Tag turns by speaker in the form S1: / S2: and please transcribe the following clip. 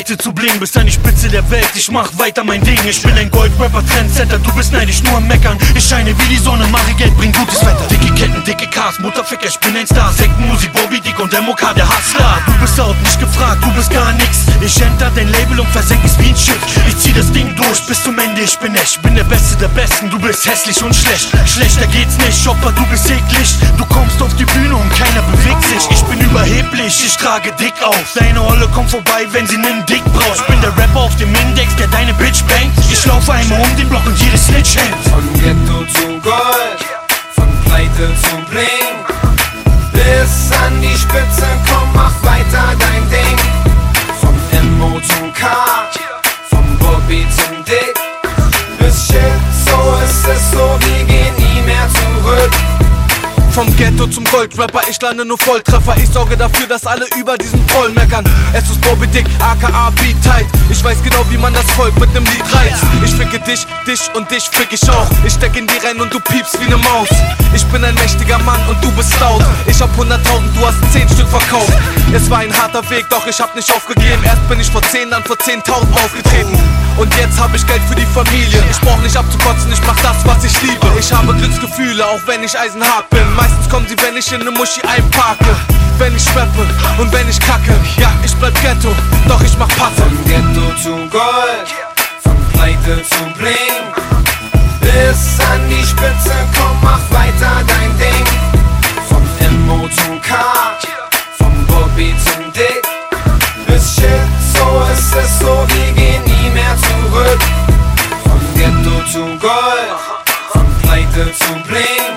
S1: Pleite zu Bling, bis an die Spitze der Welt. Ich mach weiter mein Ding. Ich bin ein Goldrapper, Trendsetter. Du bist neidisch, nur am Meckern. Ich scheine wie die Sonne, mache Geld, bring gutes Wetter. Dicke Ketten, dicke Cars, Mutterficker, ich bin ein Star. Sektenmusik, Bobby Dick und MOK, der Hustler. Du bist out, nicht gefragt, du bist gar nix. Ich enter dein Label und versenk es wie ein Schiff. Ich zieh das Ding durch bis zum Ende, ich bin echt. Bin der Beste der Besten, du bist hässlich und schlecht. Schlechter geht's nicht, Opfer, du bist eklig. Du kommst auf die Bühne und keiner bewegt sich. Ich bin überheblich, ich trage dick auf. Deine Olle kommt vorbei, wenn sie nen Dick braucht. Ich bin der Rapper auf dem Index, der deine Bitch bangt. Ich laufe einmal um den Block und jede Snitch hängt.
S2: Von Ghetto zu Gold, von Pleite zu Bling, bis an die Spitze, komm, mach weiter dein Ding. Vom MO zum K, vom Bobby zum Dick, bis Shit, so ist es so, wir gehen nie mehr zurück.
S3: Vom Ghetto zum Goldrapper, ich lande nur Volltreffer. Ich sorge dafür, dass alle über diesen Troll meckern. Es ist Bobby Dick, aka Beat-Tight. Ich weiß genau, wie man das Volk mit nem Lied reizt. Ich ficke dich und dich fick ich auch. Ich steck in die rein und du piepst wie ne Maus. Ich bin ein mächtiger Mann und du bist laut. Ich hab 100.000, du hast 10 Stück verkauft. Es war ein harter Weg, doch ich hab nicht aufgegeben. Erst bin ich vor 10, dann vor 10.000 aufgetreten. Und jetzt hab ich Geld für die Familie. Ich brauch nicht abzukotzen, ich mach das, was ich liebe. Ich habe Glücksgefühle, auch wenn ich eisenhart bin. Meistens kommen sie, wenn ich in ne Muschi einparke. Wenn ich rappe und wenn ich kacke. Ja, ich bleib Ghetto, doch ich mach Patte.
S2: Von Ghetto zu Gold, von Pleite zu Bling, bis an die Spitze, komm, mach weiter dein Ding. Vom MO zum K, vom Bobby zum Dick, bis Shit, so ist es so, wir gehen nie mehr zurück. Von Ghetto zu Gold, von Pleite zu Bling,